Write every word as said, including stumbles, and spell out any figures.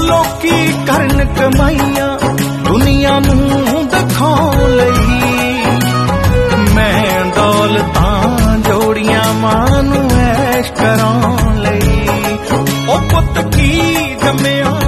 लोकी करन कमाइयां दुनिया नूं दिखाउण लई। मैं दौलतां जोड़ियां मां नूं ऐश कराउण लई। ओ पुत्त की जम्मिया